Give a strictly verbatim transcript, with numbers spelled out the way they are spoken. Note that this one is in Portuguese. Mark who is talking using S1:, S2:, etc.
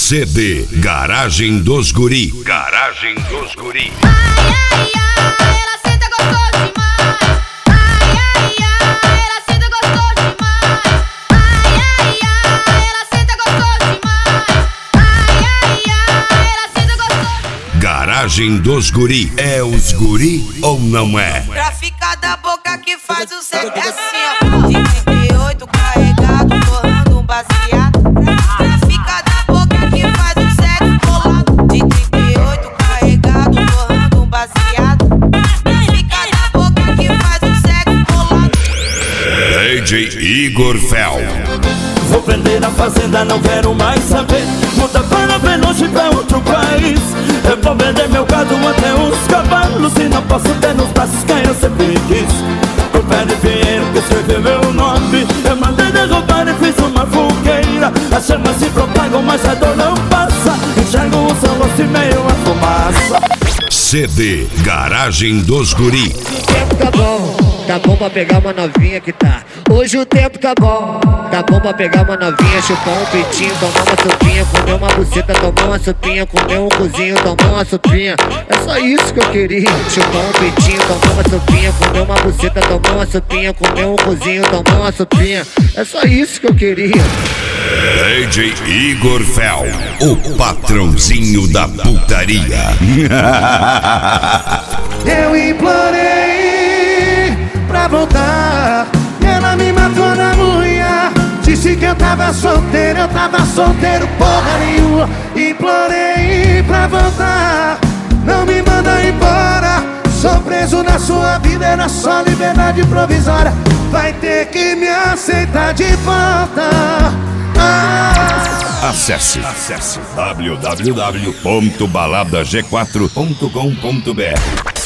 S1: C D Garagem dos Guri. Garagem dos Guri.
S2: Ai, ai, ai, ela senta gostoso demais. Ai, ai, ai, ela senta gostoso demais. Ai, ai, ai, ela senta gostoso demais. Ai, ai, ai, ela senta gostoso.
S1: Garagem dos Guri. É os guri ou não é?
S3: Pra ficar da boca que faz o sexo é assim, ó. De trinta e oito carregado, torrando um baseado. Pra ficar da boca que faz o sexo colado. De trinta e oito carregado, torrando um baseado. Pra ficar da boca que faz o sexo colado.
S1: D J Igor Fel.
S4: Vou prender na fazenda, não quero mais saber. Muda para bem longe pra outro país. Eu vou vender meu gado até os cavalos. E não posso ter nos braços quem eu sempre quis. O pé de Pinheiro que escreveu meu nome. Eu mandei derrubar e fiz uma fogueira. As chamas se propagam, mas a dor não passa. Enxergo o seu rosto e meio a fumaça.
S1: C D Garagem dos Guri.
S5: O tempo tá bom, tá bom pra pegar uma novinha que tá. Hoje o tempo tá bom, tá bom pra pegar uma novinha, chupar um peitinho, tomar uma sopinha, comer uma buceta, tomar uma sopinha, comer um cozinho, tomar uma sopinha. É só isso que eu queria. Chupar um peitinho, tomar uma sopinha, comer uma buceta, tomar uma sopinha, comer um cozinho, tomar uma sopinha. É só isso que eu queria.
S1: D J Igor Fel, o patrãozinho da putaria.
S6: Eu implorei pra voltar, ela me matou na unha. Disse que eu tava solteiro, eu tava solteiro porra nenhuma. Implorei pra voltar, não me manda embora. Sou preso na sua vida, era só liberdade provisória. Vai ter que me aceitar de volta. ah.
S1: Acesse, acesse w w w ponto balada g quatro ponto com ponto b r.